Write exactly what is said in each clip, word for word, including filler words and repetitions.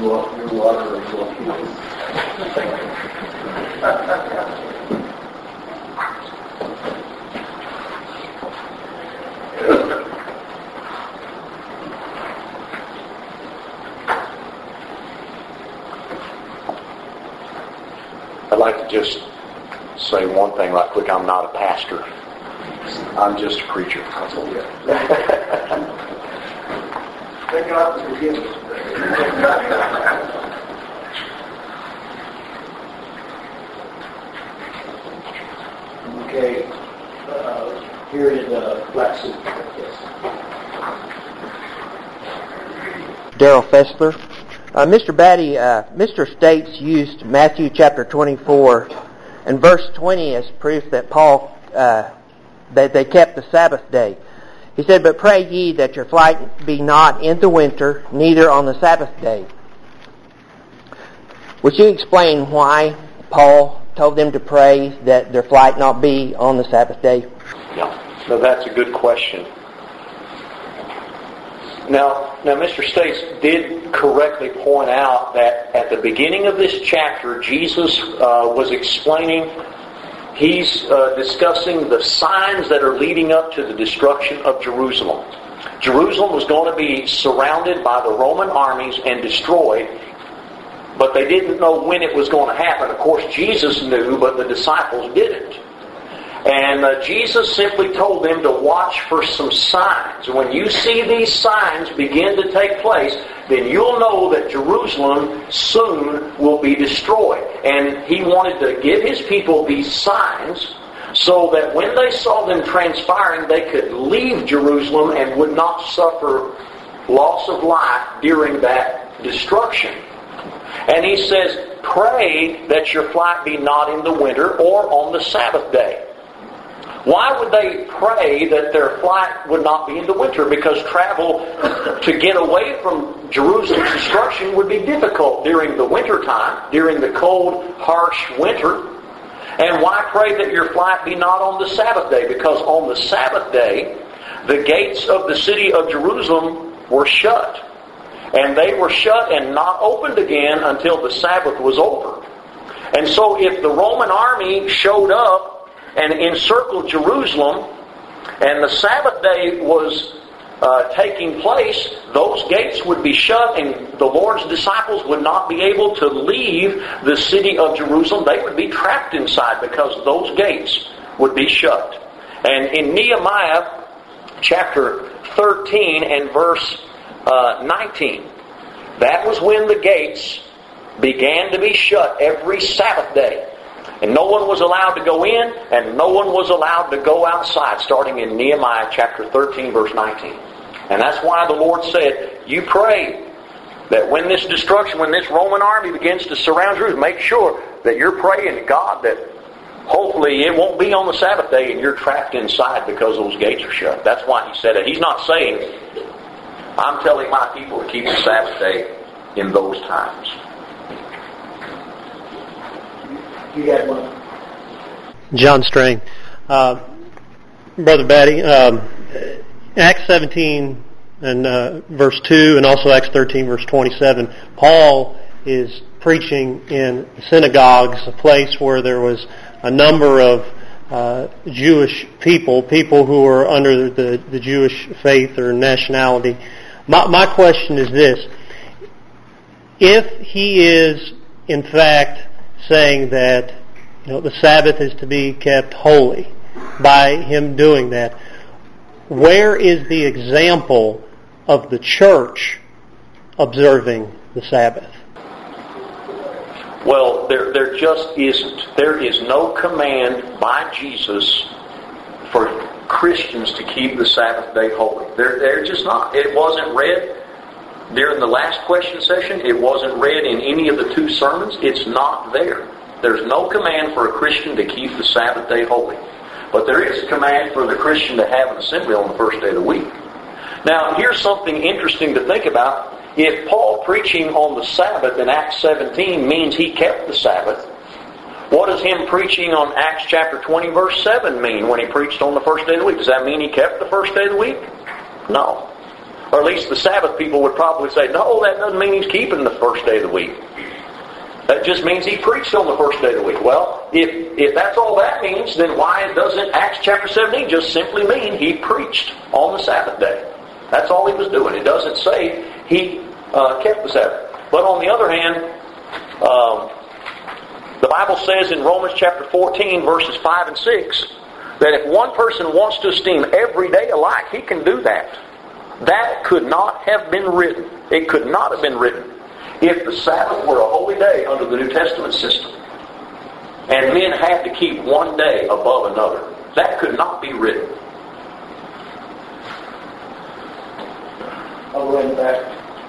your, your water and your peace. I'd like to just say one thing right quick. I'm not a pastor. I'm just a preacher. That's all. Thank God for forgiveness. Okay. Uh, here is a black suit. Yes. Daryl Fessler. Uh, Mister Batty, uh, Mister States used Matthew chapter twenty-four and verse twenty as proof that Paul, uh, that they kept the Sabbath day. He said, "But pray ye that your flight be not in the winter, neither on the Sabbath day." Would you explain why Paul told them to pray that their flight not be on the Sabbath day? Yeah, so that's a good question. Now, now, Mister States did correctly point out that at the beginning of this chapter, Jesus uh, was explaining, he's uh, discussing the signs that are leading up to the destruction of Jerusalem. Jerusalem was going to be surrounded by the Roman armies and destroyed, but they didn't know when it was going to happen. Of course, Jesus knew, but the disciples didn't. And uh, Jesus simply told them to watch for some signs. When you see these signs begin to take place, then you'll know that Jerusalem soon will be destroyed. And he wanted to give his people these signs so that when they saw them transpiring, they could leave Jerusalem and would not suffer loss of life during that destruction. And he says, pray that your flight be not in the winter or on the Sabbath day. Why would they pray that their flight would not be in the winter? Because travel to get away from Jerusalem's destruction would be difficult during the winter time, during the cold, harsh winter. And why pray that your flight be not on the Sabbath day? Because on the Sabbath day, the gates of the city of Jerusalem were shut. And they were shut and not opened again until the Sabbath was over. And so if the Roman army showed up and encircled Jerusalem, and the Sabbath day was uh, taking place, those gates would be shut, and the Lord's disciples would not be able to leave the city of Jerusalem. They would be trapped inside because those gates would be shut. And in Nehemiah chapter thirteen and verse uh, nineteen, that was when the gates began to be shut every Sabbath day. And no one was allowed to go in, and no one was allowed to go outside, starting in Nehemiah chapter thirteen, verse nineteen. And that's why the Lord said, you pray that when this destruction, when this Roman army begins to surround Jerusalem, make sure that you're praying to God that hopefully it won't be on the Sabbath day and you're trapped inside because those gates are shut. That's why he said it. He's not saying, I'm telling my people to keep the Sabbath day in those times. You got one. John Strain. Uh, Brother Batty, um, Acts seventeen and uh, verse two and also Acts thirteen verse twenty-seven, Paul is preaching in synagogues, a place where there was a number of uh, Jewish people, people who were under the, the Jewish faith or nationality. My, my question is this. If he is, in fact, saying that, you know, the Sabbath is to be kept holy by him doing that, where is the example of the church observing the Sabbath? Well, there there just isn't. There is no command by Jesus for Christians to keep the Sabbath day holy. There, there just not. It wasn't read during the last question session. It wasn't read in any of the two sermons. It's not there. There's no command for a Christian to keep the Sabbath day holy. But there is a command for the Christian to have an assembly on the first day of the week. Now, here's something interesting to think about. If Paul preaching on the Sabbath in Acts seventeen means he kept the Sabbath, what does him preaching on Acts chapter twenty verse seven mean when he preached on the first day of the week? Does that mean he kept the first day of the week? No. Or at least the Sabbath people would probably say, no, that doesn't mean he's keeping the first day of the week. That just means he preached on the first day of the week. Well, if if that's all that means, then why doesn't Acts chapter seventeen just simply mean he preached on the Sabbath day? That's all he was doing. It doesn't say he uh, kept the Sabbath. But on the other hand, um, the Bible says in Romans chapter fourteen, verses five and six, that if one person wants to esteem every day alike, he can do that. That could not have been written. It could not have been written if the Sabbath were a holy day under the New Testament system, and men had to keep one day above another. That could not be written. I'll go in back.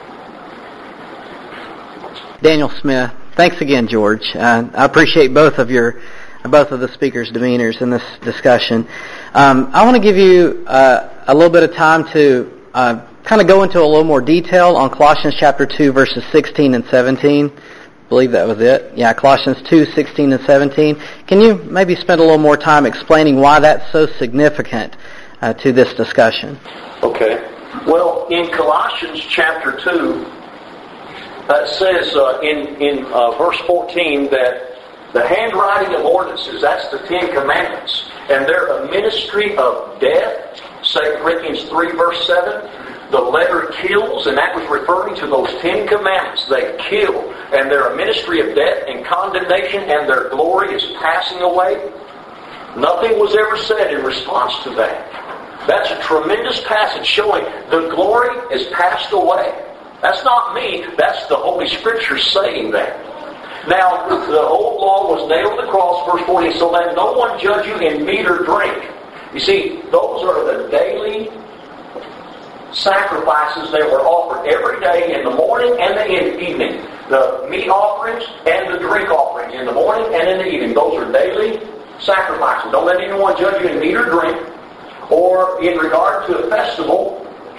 Daniel Smith. Thanks again, George. Uh, I appreciate both of your, both of the speakers' demeanors in this discussion. Um, I want to give you uh, a little bit of time to uh, kind of go into a little more detail on Colossians chapter two, verses sixteen and seventeen. I believe that was it. Yeah, Colossians two, sixteen and seventeen. Can you maybe spend a little more time explaining why that's so significant uh, to this discussion? Okay. Well, in Colossians chapter two, Uh, it says uh, in, in uh, verse fourteen that the handwriting of ordinances, that's the Ten Commandments, and they're a ministry of death. Second Corinthians three, verse seven. The letter kills, and that was referring to those Ten Commandments. They kill, and they're a ministry of death and condemnation, and their glory is passing away. Nothing was ever said in response to that. That's a tremendous passage showing the glory is passed away. That's not me. That's the Holy Scripture saying that. Now, the old law was nailed to the cross, verse fourteen, so let no one judge you in meat or drink. You see, those are the daily sacrifices that were offered every day in the morning and the evening. The meat offerings and the drink offerings in the morning and in the evening. Those are daily sacrifices. Don't let anyone judge you in meat or drink, or in regard to a festival.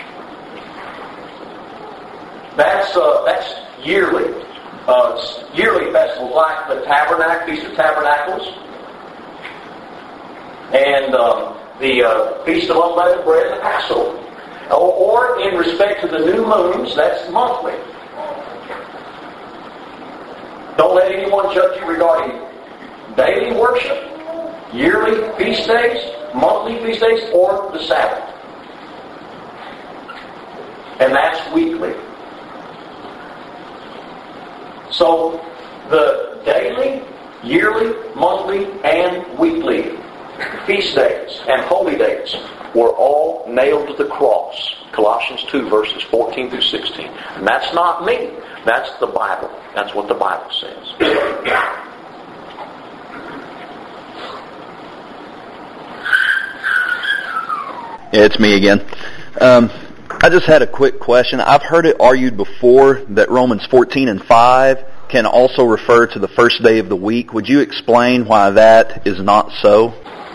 That's uh, that's yearly. Uh, yearly festivals like the Tabernacle, Feast of Tabernacles, and um, the uh, Feast of Unleavened Bread and the Passover. Or, or in respect to the new moons, that's monthly. Don't let anyone judge you regarding daily worship, yearly feast days, monthly feast days, or the Sabbath. And that's weekly. So, the daily, yearly, monthly, and weekly feast days and holy days were all nailed to the cross. Colossians two, verses fourteen through sixteen. And that's not me. That's the Bible. That's what the Bible says. Yeah, it's me again. Um, I just had a quick question. I've heard it argued before that Romans fourteen and five can also refer to the first day of the week. Would you explain why that is not so?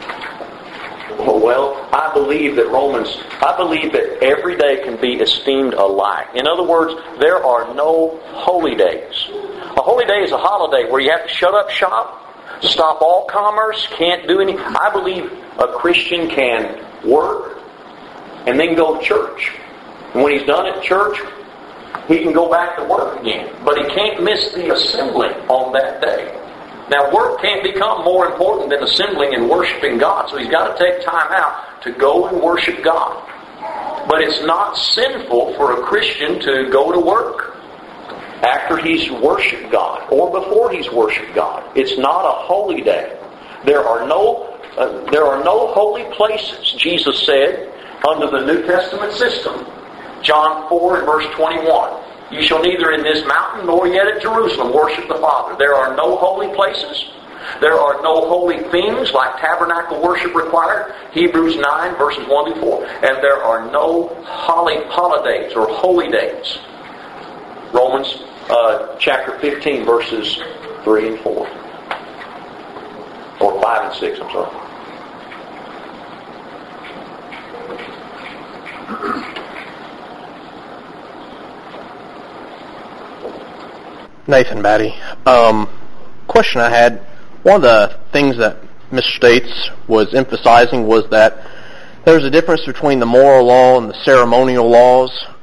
Well, I believe that Romans, I believe that every day can be esteemed alike. In other words, there are no holy days. A holy day is a holiday where you have to shut up shop, stop all commerce, can't do any. I believe a Christian can work and then go to church. And when he's done at church, he can go back to work again. But he can't miss the assembly on that day. Now, work can't become more important than assembling and worshiping God. So he's got to take time out to go and worship God. But it's not sinful for a Christian to go to work after he's worshiped God or before he's worshiped God. It's not a holy day. There are no, uh, there are no holy places, Jesus said, under the New Testament system. John four and verse twenty-one. You shall neither in this mountain nor yet at Jerusalem worship the Father. There are no holy places. There are no holy things like tabernacle worship required. Hebrews nine verses one through four. And there are no holy holidays or holy days. Romans uh, chapter fifteen verses three and four. Or five and six, I'm sorry. Nathan Batty. Um, question I had, one of the things that Mister States was emphasizing was that there's a difference between the moral law and the ceremonial laws.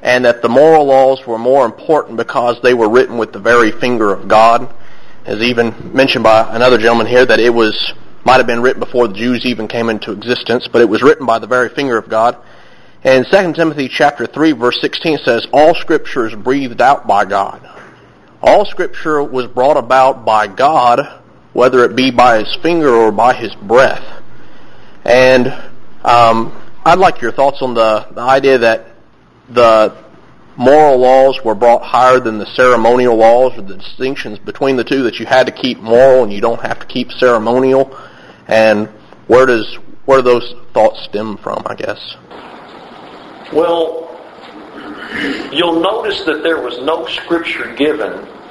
and that the moral laws were more important because they were written with the very finger of God. As even mentioned by another gentleman here, that it was might have been written before the Jews even came into existence, but it was written by the very finger of God. And Second Timothy chapter three, verse sixteen says, all Scripture is breathed out by God. All Scripture was brought about by God, whether it be by His finger or by His breath. And um, I'd like your thoughts on the, the idea that the moral laws were brought higher than the ceremonial laws, or the distinctions between the two, that you had to keep moral and you don't have to keep ceremonial. And where does where do those thoughts stem from, I guess? Well, you'll notice that there was no scripture given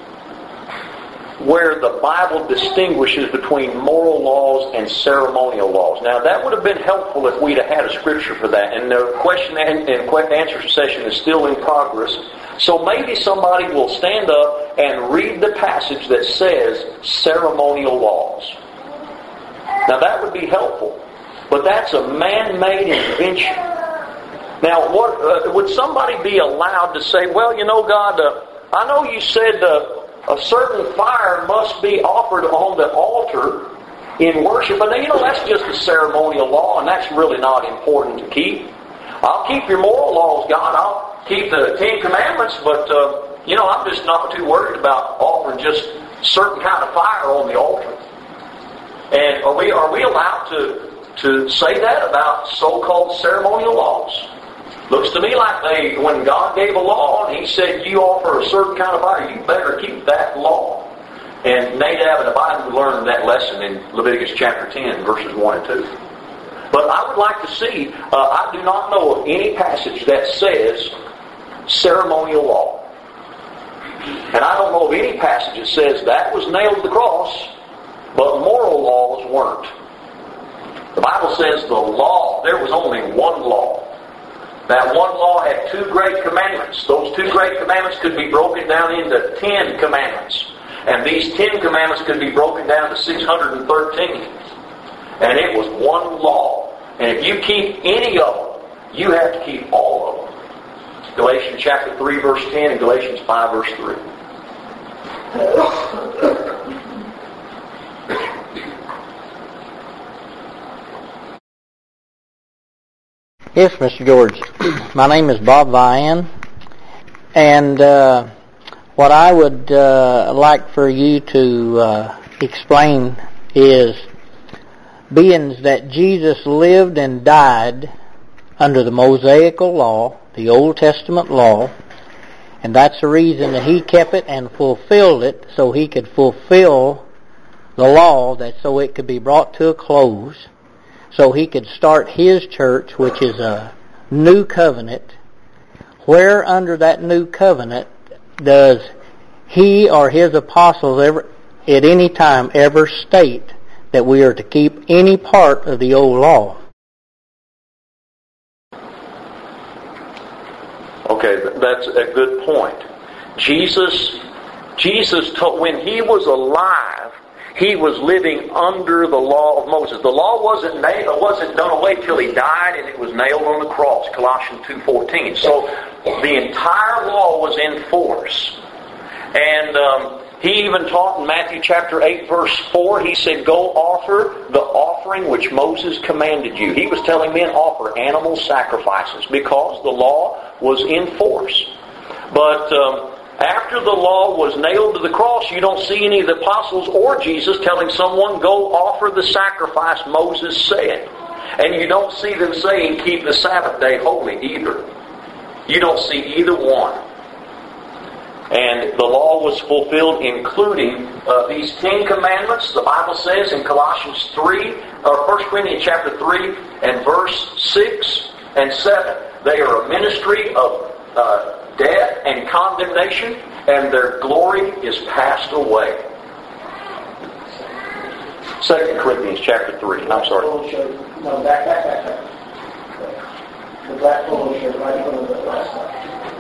where the Bible distinguishes between moral laws and ceremonial laws. Now, that would have been helpful if we'd have had a scripture for that. And the question and answer session is still in progress. So maybe somebody will stand up and read the passage that says ceremonial laws. Now, that would be helpful. But that's a man-made invention. Now, what uh, would somebody be allowed to say, well, you know, God, uh, I know you said uh, a certain fire must be offered on the altar in worship, but you know, that's just a ceremonial law, and that's really not important to keep. I'll keep your moral laws, God. I'll keep the Ten Commandments, but, uh, you know, I'm just not too worried about offering just certain kind of fire on the altar. And are we are we allowed to, to say that about so-called ceremonial laws? Looks to me like they, when God gave a law and He said you offer a certain kind of fire, you better keep that law. And Nadab and Abihu learned that lesson in Leviticus chapter ten, verses one and two. But I would like to see, uh, I do not know of any passage that says ceremonial law. And I don't know of any passage that says that was nailed to the cross, but moral laws weren't. The Bible says the law, there was only one law. That one law had two great commandments. Those two great commandments could be broken down into ten commandments. And these ten commandments could be broken down to six hundred thirteen. And it was one law. And if you keep any of them, you have to keep all of them. Galatians chapter three, verse ten, and Galatians five, verse three. Yes, Mister George. My name is Bob Vian, and uh, what I would uh, like for you to uh, explain is, being that Jesus lived and died under the Mosaical law, the Old Testament law, and that's the reason that He kept it and fulfilled it, so He could fulfill the law, that so it could be brought to a close, so He could start His church, which is a new covenant. Where under that new covenant does He or His apostles ever, at any time, ever state that we are to keep any part of the old law? Okay, that's a good point. Jesus, Jesus told, when He was alive, He was living under the law of Moses. The law wasn't nailed, wasn't done away till He died, and it was nailed on the cross, Colossians two fourteen. So the entire law was in force. And um, He even taught in Matthew chapter eight, verse four, He said, go offer the offering which Moses commanded you. He was telling men, offer animal sacrifices, because the law was in force. But um, after the law was nailed to the cross, you don't see any of the apostles or Jesus telling someone, go offer the sacrifice Moses said. And you don't see them saying, keep the Sabbath day holy either. You don't see either one. And the law was fulfilled, including uh, these Ten Commandments. The Bible says in Colossians three, or First Corinthians chapter three, and verse six and seven, they are a ministry of uh, death and condemnation, and their glory is passed away. Second Corinthians chapter three. I'm sorry. No, back, back, back, back. The black polo shirt right in front of the last slide.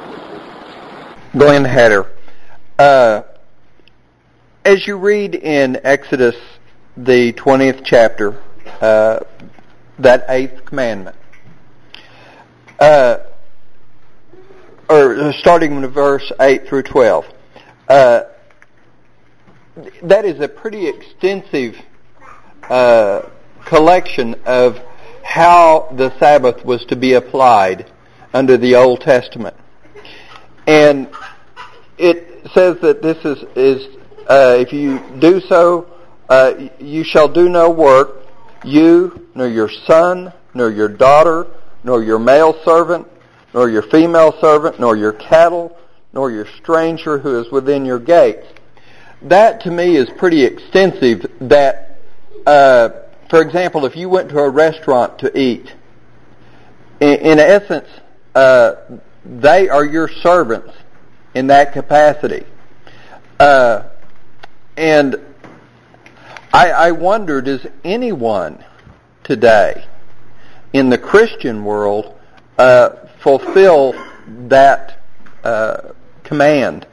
Glenn Hatter, uh, as you read in Exodus, the twentieth chapter, uh, that eighth commandment, uh, or starting in verse eight through twelve. Uh, that is a pretty extensive uh, collection of how the Sabbath was to be applied under the Old Testament. And it says that this is, is uh, if you do so, uh, you shall do no work, you, nor your son, nor your daughter, nor your male servant, nor your female servant, nor your cattle, nor your stranger who is within your gates. That to me is pretty extensive. That, uh, for example, if you went to a restaurant to eat, in, in essence, uh, they are your servants in that capacity. Uh, and I, I wonder, does anyone today in the Christian world uh, fulfill that uh, command?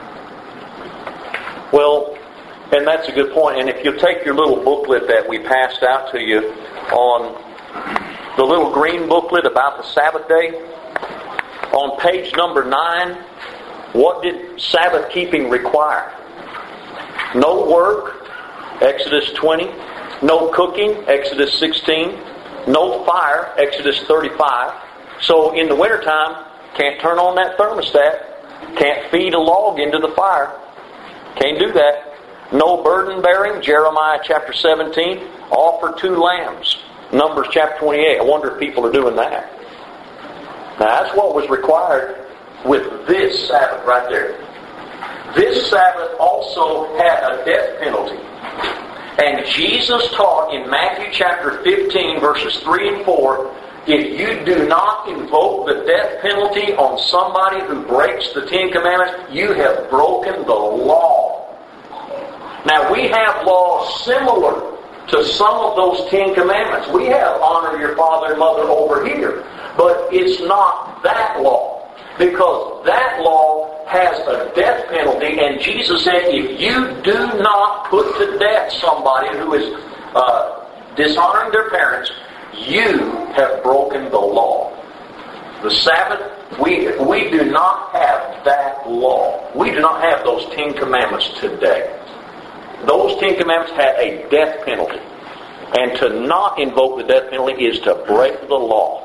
Well, and that's a good point. And if you'll take your little booklet that we passed out to you on the little green booklet about the Sabbath day, on page number nine, what did Sabbath keeping require? No work, Exodus twenty. No cooking, Exodus sixteen. No fire, Exodus thirty-five. So in the wintertime, can't turn on that thermostat. Can't feed a log into the fire. Can't do that. No burden bearing, Jeremiah chapter seventeen. Offer two lambs, Numbers chapter twenty-eight. I wonder if people are doing that. Now that's what was required with this Sabbath right there. This Sabbath also had a death penalty. And Jesus taught in Matthew chapter fifteen, verses three and four, if you do not invoke the death penalty on somebody who breaks the Ten Commandments, you have broken the law. Now we have laws similar to some of those Ten Commandments. We have honor your father and mother over here. But it's not that law. Because that law has a death penalty, and Jesus said, if you do not put to death somebody who is uh, dishonoring their parents, you have broken the law. The Sabbath, we, we do not have that law. We do not have those Ten Commandments today. Those Ten Commandments had a death penalty. And to not invoke the death penalty is to break the law.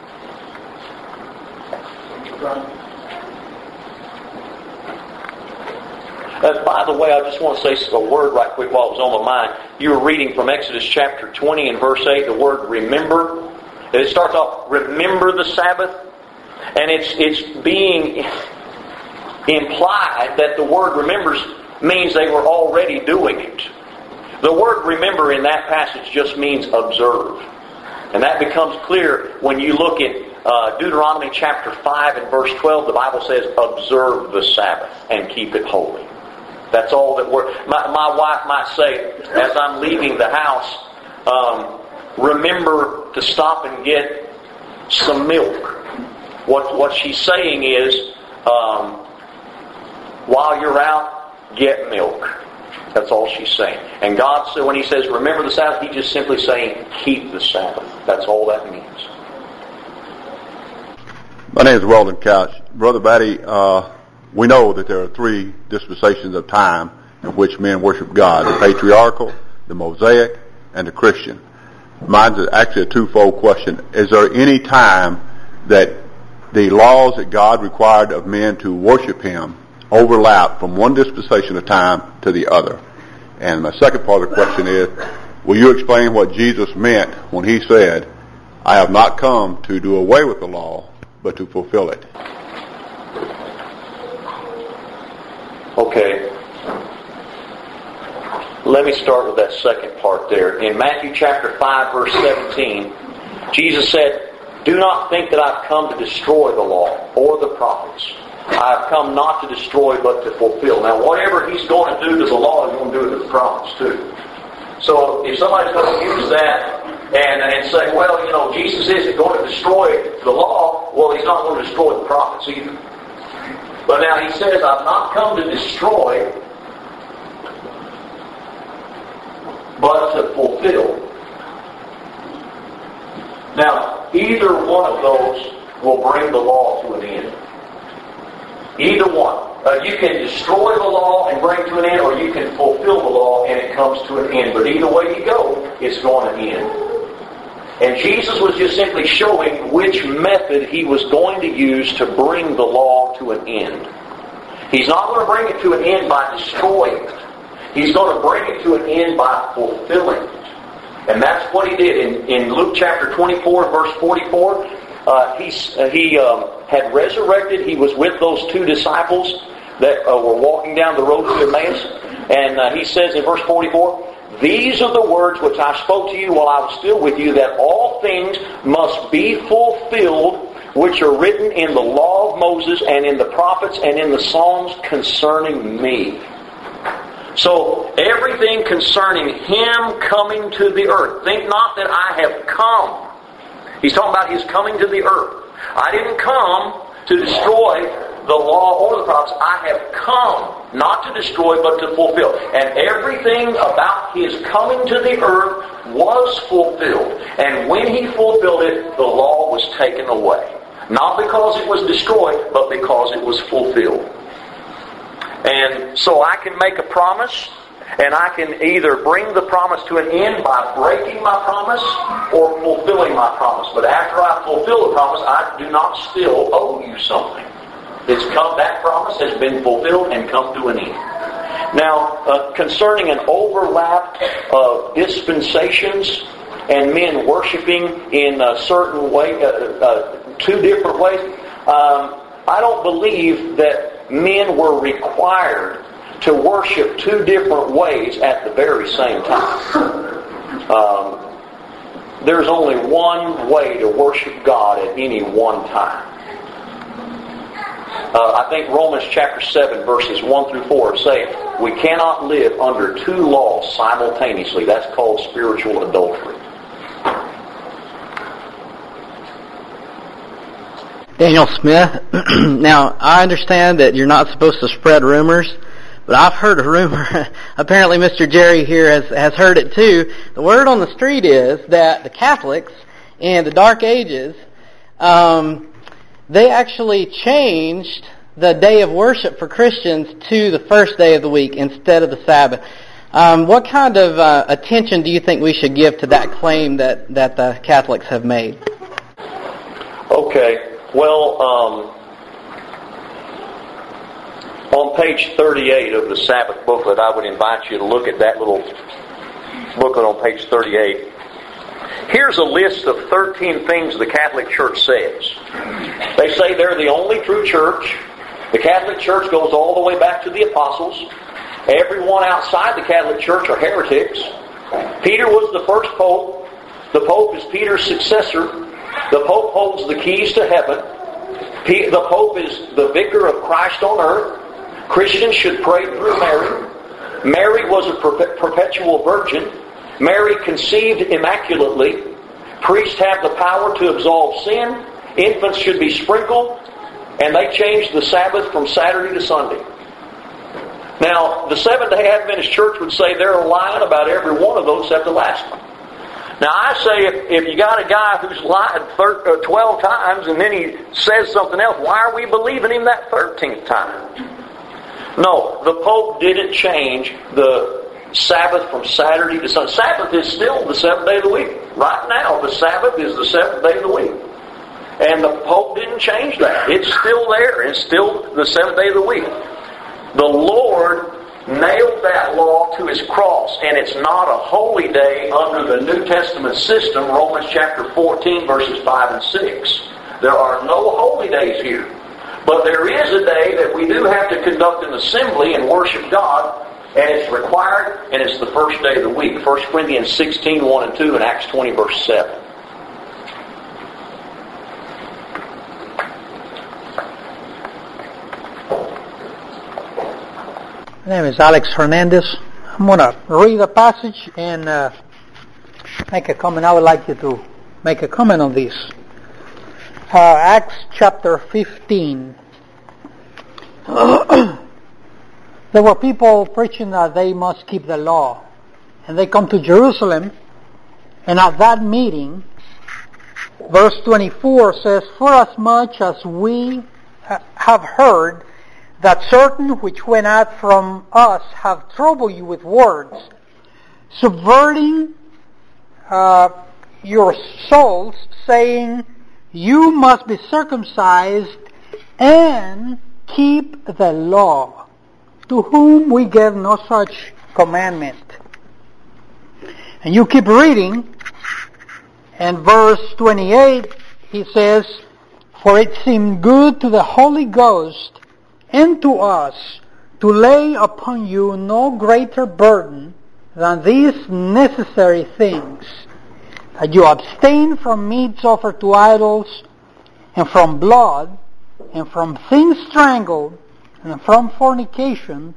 Uh, by the way, I just want to say a word right quick while it was on my mind. You were reading from Exodus chapter twenty and verse eight, the word remember. And it starts off, remember the Sabbath. And it's it's being implied that the word remembers means they were already doing it. The word remember in that passage just means observe. And that becomes clear when you look at uh, Deuteronomy chapter five and verse twelve. The Bible says, observe the Sabbath and keep it holy. That's all that we're... My, my wife might say, as I'm leaving the house, um, remember to stop and get some milk. What, what she's saying is, um, while you're out, get milk. That's all she's saying. And God said, when He says, remember the Sabbath, He's just simply saying, keep the Sabbath. That's all that means. My name is Weldon Couch. Brother Batty, uh, we know that there are three dispensations of time in which men worship God. The patriarchal, the Mosaic, and the Christian. Mine's actually a twofold question. Is there any time that the laws that God required of men to worship Him overlap from one dispensation of time to the other? And my second part of the question is, will you explain what Jesus meant when He said, I have not come to do away with the law, but to fulfill it? Okay. Let me start with that second part there. In Matthew chapter five, verse seventeen, Jesus said, do not think that I've come to destroy the law or the prophets. I have come not to destroy, but to fulfill. Now, whatever He's going to do to the law, He's going to do it to the prophets too. So, if somebody's going to use that and, and say, well, you know, Jesus isn't going to destroy the law, well, He's not going to destroy the prophets either. But now He says, I've not come to destroy, but to fulfill. Now, either one of those will bring the law to an end. Either one. Uh, you can destroy the law and bring it to an end, or you can fulfill the law and it comes to an end. But either way you go, it's going to end. And Jesus was just simply showing which method He was going to use to bring the law to an end. He's not going to bring it to an end by destroying it. He's going to bring it to an end by fulfilling it. And that's what He did. In, in Luke chapter twenty-four, verse forty-four, uh, he, uh, he um, had resurrected. He was with those two disciples that uh, were walking down the road to Emmaus. And uh, He says in verse forty-four, "These are the words which I spoke to you while I was still with you, that all things must be fulfilled which are written in the law of Moses and in the prophets and in the Psalms concerning me." So, everything concerning Him coming to the earth. Think not that I have come. He's talking about His coming to the earth. I didn't come to destroy the law or the prophets. I have come not to destroy but to fulfill. And everything about His coming to the earth was fulfilled. And when He fulfilled it, the law was taken away. Not because it was destroyed, but because it was fulfilled. And so I can make a promise, and I can either bring the promise to an end by breaking my promise or fulfilling my promise. But after I fulfill the promise, I do not still owe you something. It's come, that promise has been fulfilled and come to an end. Now, uh, concerning an overlap of dispensations and men worshiping in a certain way, uh, uh, two different ways, um, I don't believe that men were required to worship two different ways at the very same time. Um, there's only one way to worship God at any one time. Uh, I think Romans chapter seven verses one through four say we cannot live under two laws simultaneously. That's called spiritual adultery. Daniel Smith, now I understand that you're not supposed to spread rumors, but I've heard a rumor. Apparently Mister Jerry here has, has heard it too. The word on the street is that the Catholics in the Dark Ages, um, they actually changed the day of worship for Christians to the first day of the week instead of the Sabbath. Um, what kind of uh, attention do you think we should give to that claim that, that the Catholics have made? Okay. Well, um, on page thirty-eight of the Sabbath booklet, I would invite you to look at that little booklet on page thirty-eight. Here's a list of thirteen things the Catholic Church says. They say they're the only true church. The Catholic Church goes all the way back to the apostles. Everyone outside the Catholic Church are heretics. Peter was the first pope. The pope is Peter's successor. The Pope holds the keys to heaven. The Pope is the vicar of Christ on earth. Christians should pray through Mary. Mary was a perpetual virgin. Mary conceived immaculately. Priests have the power to absolve sin. Infants should be sprinkled. And they changed the Sabbath from Saturday to Sunday. Now, the Seventh-day Adventist Church would say they're lying about every one of those except the last one. Now, I say if, if you got a guy who's lied thir- uh, twelve times and then he says something else, why are we believing him that thirteenth time? No, the Pope didn't change the Sabbath from Saturday to Sunday. Sabbath is still the seventh day of the week. Right now, the Sabbath is the seventh day of the week. And the Pope didn't change that. It's still there. It's still the seventh day of the week. The Lord nailed that law to His cross, and it's not a holy day under the New Testament system, Romans chapter fourteen, verses five and six. There are no holy days here. But there is a day that we do have to conduct an assembly and worship God, and it's required, and it's the first day of the week. First Corinthians sixteen, one and two, and Acts twenty, verse seven. My name is Alex Hernandez. I'm going to read a passage and uh, make a comment. I would like you to make a comment on this. Uh, Acts chapter fifteen. There were people preaching that they must keep the law. And they come to Jerusalem, and at that meeting, verse twenty-four says, "For as much as we ha- have heard that certain which went out from us have troubled you with words, subverting uh, your souls, saying, you must be circumcised and keep the law, to whom we gave no such commandment. And you keep reading, and verse twenty-eight, he says, for it seemed good to the Holy Ghost and to us to lay upon you no greater burden than these necessary things, that you abstain from meats offered to idols, and from blood, and from things strangled, and from fornication,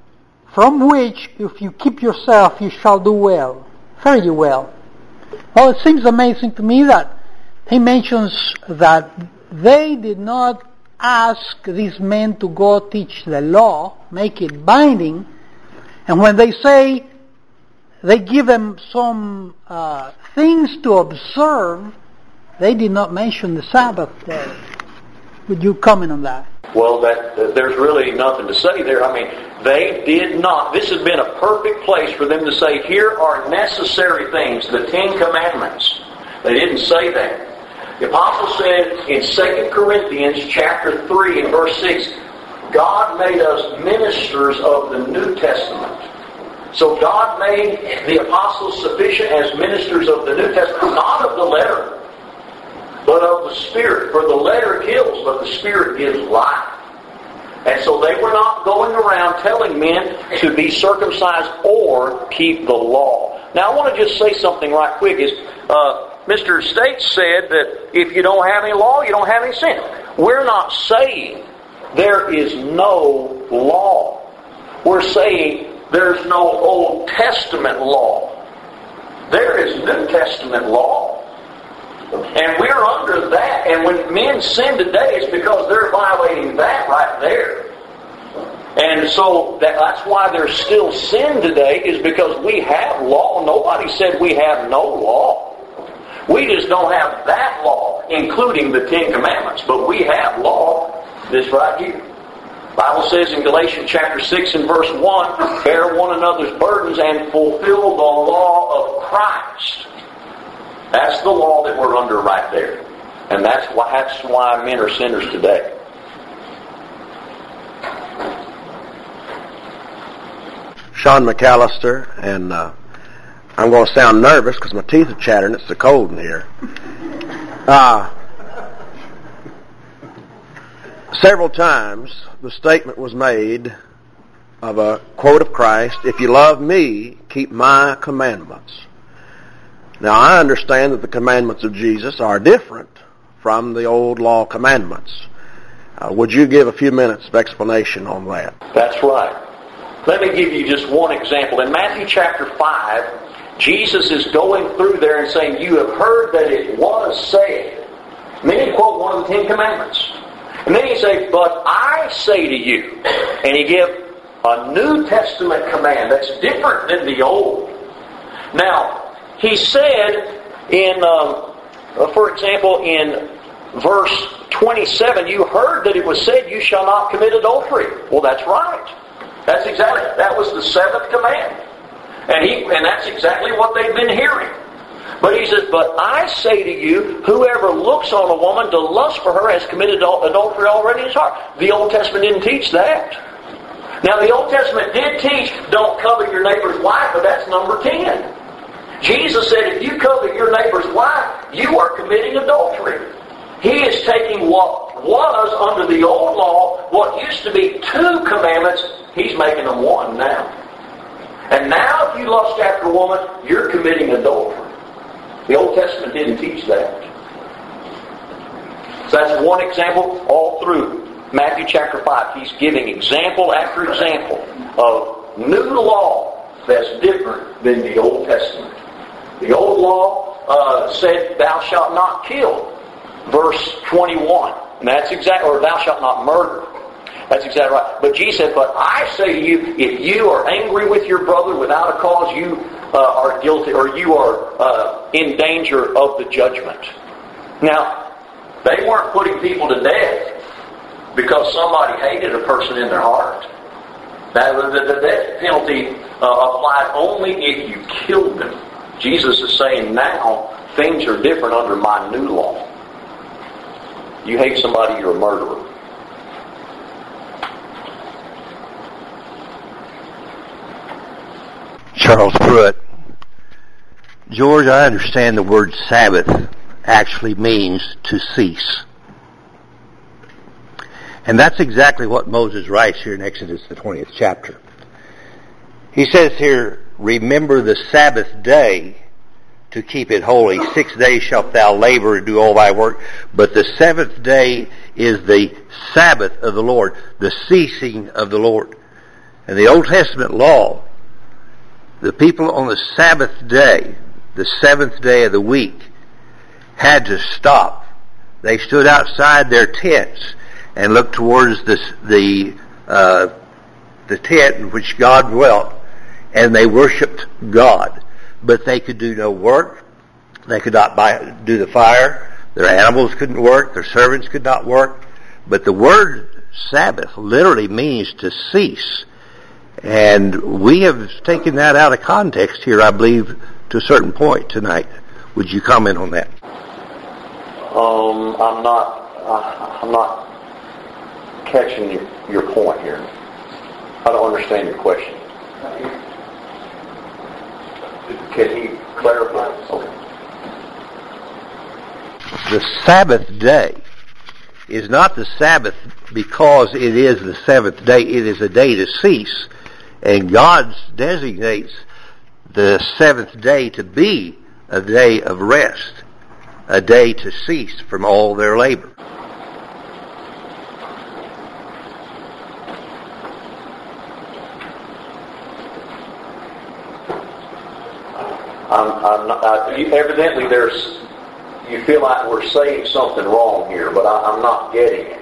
from which, if you keep yourself, you shall do well. Fare you well. Well, it seems amazing to me that he mentions that they did not ask these men to go teach the law, make it binding, and when they say they give them some uh, things to observe, they did not mention the Sabbath day. Would you comment on that? Well, that uh, there's really nothing to say there. I mean, they did not. This has been a perfect place for them to say, here are necessary things, the Ten Commandments. They didn't say that. The apostle said in Second Corinthians chapter three and verse six, God made us ministers of the New Testament. So God made the apostles sufficient as ministers of the New Testament, not of the letter, but of the Spirit. For the letter kills, but the Spirit gives life. And so they were not going around telling men to be circumcised or keep the law. Now I want to just say something right quick. Is uh, Mister States said that if you don't have any law, you don't have any sin. We're not saying there is no law. We're saying there's no Old Testament law. There is New Testament law. And we're under that. And when men sin today, it's because they're violating that right there. And so that, that's why there's still sin today, is because we have law. Nobody said we have no law. We just don't have that law, including the Ten Commandments. But we have law, this right here. The Bible says in Galatians chapter six and verse one, bear one another's burdens and fulfill the law of Christ. That's the law that we're under right there. And that's why, that's why men are sinners today. Sean McAllister, and uh, I'm going to sound nervous because my teeth are chattering. It's so cold in here. Uh, several times the statement was made of a quote of Christ, if you love me, keep my commandments. Now I understand that the commandments of Jesus are different from the old law commandments. Uh, would you give a few minutes of explanation on that? That's right. Let me give you just one example. In Matthew chapter five, Jesus is going through there and saying, you have heard that it was said. And then he quote one of the Ten Commandments. And then he says, but I say to you. And he give a New Testament command that's different than the old. Now, he said in, um, for example, in verse twenty-seven, you heard that it was said, you shall not commit adultery. Well, that's right. That's exactly, that was the seventh command. And he, and that's exactly what they've been hearing. But he says, but I say to you, whoever looks on a woman to lust for her has committed adultery already in his heart. The Old Testament didn't teach that. Now the Old Testament did teach, don't covet your neighbor's wife, but that's number ten. Jesus said, if you covet your neighbor's wife, you are committing adultery. He is taking what was under the old law, what used to be two commandments, he's making them one now. And now if you lust after a woman, you're committing adultery. The Old Testament didn't teach that. So that's one example all through Matthew chapter five. He's giving example after example of new law that's different than the Old Testament. The old law uh, said, thou shalt not kill. Verse twenty-one. And that's exactly, or thou shalt not murder. That's exactly right. But Jesus said, but I say to you, if you are angry with your brother without a cause, you uh, are guilty, or you are uh, in danger of the judgment. Now, they weren't putting people to death. because somebody hated a person in their heart. That the, the death penalty uh, applied only if you killed them. Jesus is saying now things are different under my new law. You hate somebody, you're a murderer. Charles Pruitt. George, I understand the word Sabbath actually means to cease. And that's exactly what Moses writes here in Exodus, the twentieth chapter. He says here, remember the Sabbath day to keep it holy. Six days shalt thou labor and do all thy work. But the seventh day is the Sabbath of the Lord, the ceasing of the Lord. And the Old Testament law, the people on the Sabbath day, the seventh day of the week, had to stop. They stood outside their tents and looked towards this, the uh, the tent in which God dwelt, and they worshipped God. But they could do no work. They could not buy, do the fire. Their animals couldn't work. Their servants could not work. But the word Sabbath literally means to cease. And we have taken that out of context here, I believe, to a certain point tonight. Would you comment on that? Um, I'm not. Uh, I'm not catching your, your point here. I don't understand your question. Can he clarify? Okay. The Sabbath day is not the Sabbath because it is the seventh day. It is a day to cease. And God designates the seventh day to be a day of rest, a day to cease from all their labor. I'm, I'm not, I, you, evidently, there's. You feel like we're saying something wrong here, but I, I'm not getting it.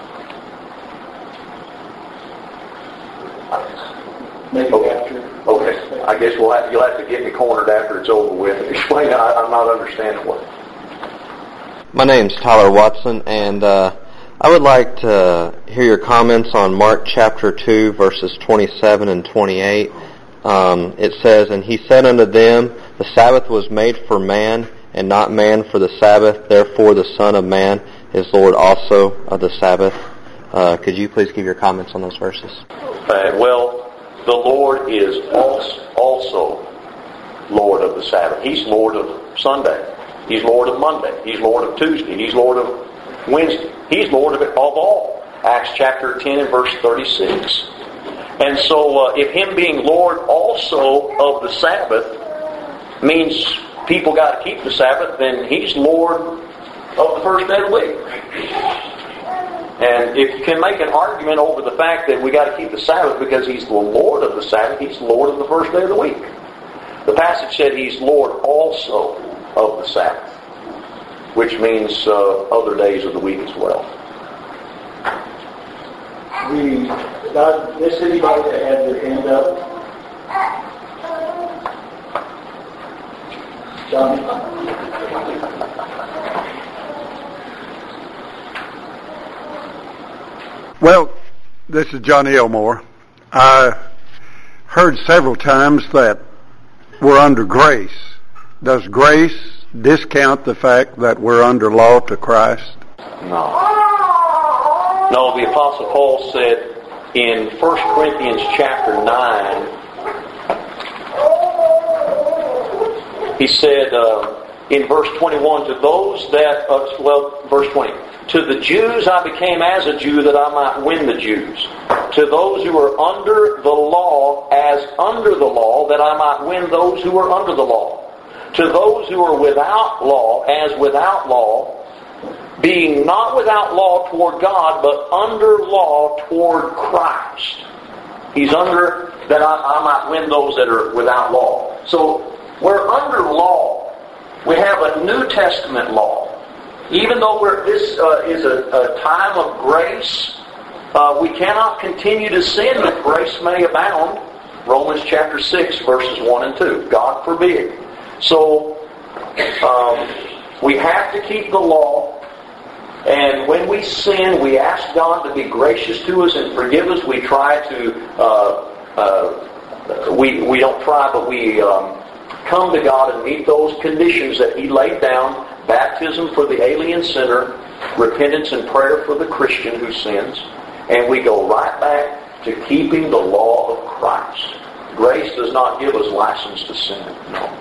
Maybe okay. after. Okay. I guess we'll have, you'll have to get me cornered after it's over with and explain. I, I'm not understanding what. My name's Tyler Watson, and uh, I would like to hear your comments on Mark chapter two, verses twenty-seven and twenty-eight. Um, it says, "And he said unto them, the Sabbath was made for man, and not man for the Sabbath. Therefore the Son of Man is Lord also of the Sabbath." Uh, could you please give your comments on those verses? Uh, well, the Lord is also Lord of the Sabbath. He's Lord of Sunday. He's Lord of Monday. He's Lord of Tuesday. He's Lord of Wednesday. He's Lord of it of all. Acts chapter ten and verse thirty-six. And so uh, if Him being Lord also of the Sabbath means people got to keep the Sabbath, then He's Lord of the first day of the week. And if you can make an argument over the fact that we got to keep the Sabbath because He's the Lord of the Sabbath, He's Lord of the first day of the week. The passage said He's Lord also of the Sabbath, which means uh, other days of the week as well. We got this anybody that had their hand up? John? Well, this is Johnny Elmore. I heard several times that we're under grace. Does grace discount the fact that we're under law to Christ? No. No, the Apostle Paul said in First Corinthians chapter nine, he said uh, in verse twenty-one, to those that, uh, well, verse twenty, to the Jews I became as a Jew that I might win the Jews. To those who are under the law as under the law that I might win those who are under the law. To those who are without law as without law, being not without law toward God, but under law toward Christ. He's under that I, I might win those that are without law. So we're under law. We have a New Testament law. Even though we're, this uh, is a, a time of grace, uh, we cannot continue to sin that grace may abound. Romans chapter six, verses one and two. God forbid. So um, we have to keep the law. And when we sin, we ask God to be gracious to us and forgive us. We try to, uh, uh, we we don't try, but we um, come to God and meet those conditions that He laid down: baptism for the alien sinner, repentance and prayer for the Christian who sins, and we go right back to keeping the law of Christ. Grace does not give us license to sin. No.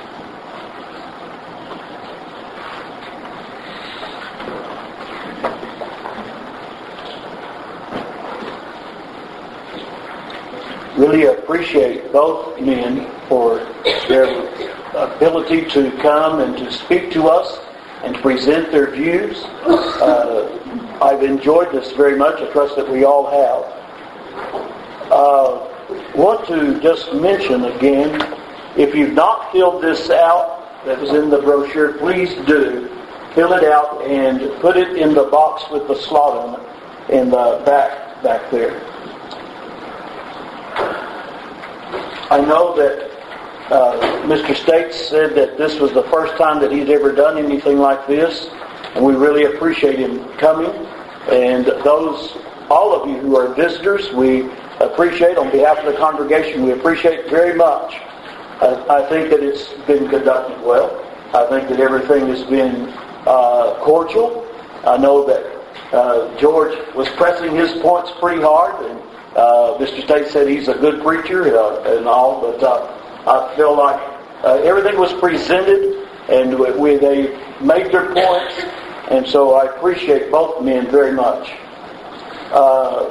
Really appreciate both men for their ability to come and to speak to us and to present their views. Uh, I've enjoyed this very much. I trust that we all have. Uh, want to just mention again, if you've not filled this out that was in the brochure, please do. Fill it out and put it in the box with the slot on it in the back, back there. I know that uh, Mister States said that this was the first time that he's ever done anything like this, and we really appreciate him coming. And those, all of you who are visitors, we appreciate, on behalf of the congregation, we appreciate very much. Uh, I think that it's been conducted well. I think that everything has been uh, cordial. I know that uh, George was pressing his points pretty hard, and Uh, Mister State said he's a good preacher uh, and all, but uh, I feel like uh, everything was presented and we, we, they made their points, and so I appreciate both men very much. Uh,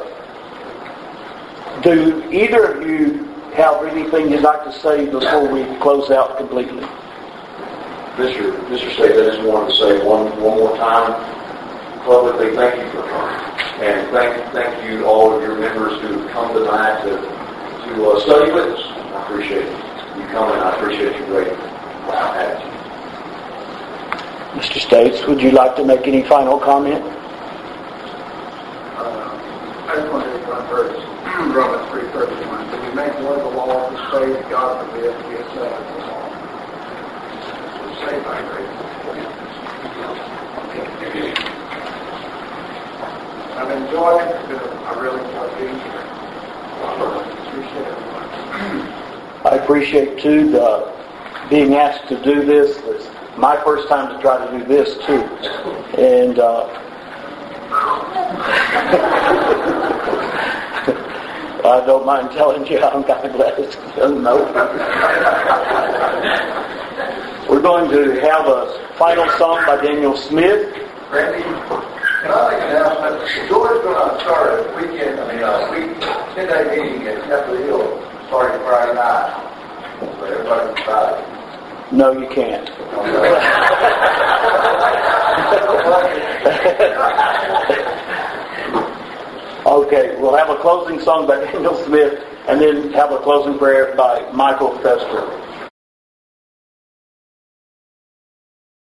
do either of you have anything you'd like to say before we close out completely? Mister Mister State, I just wanted to say one one more time publicly, thank you for coming. And thank, thank you all of your members who have come tonight to, to uh, study with us. I appreciate you coming. I appreciate your great attitude. Mister States, would you like to make any final comment? Uh, I just want to make one verse. Romans three thirty-one. If you make one of the law of the faith, God forbid to be a saved of the law. We're saved by grace. I've enjoyed it. I really enjoyed being here. I appreciate, too, the, being asked to do this. It's my first time to try to do this, too. And uh, I don't mind telling you, I'm kind of glad it's done. No. We're going to have a final song by Daniel Smith. Randy, can I make an announcement? George's going to start a weekend, I mean, a week, ten-day meeting at Temple Hill starting Friday night. So everybody's excited. No, you can't. Okay, we'll have a closing song by Daniel Smith and then have a closing prayer by Michael Fester.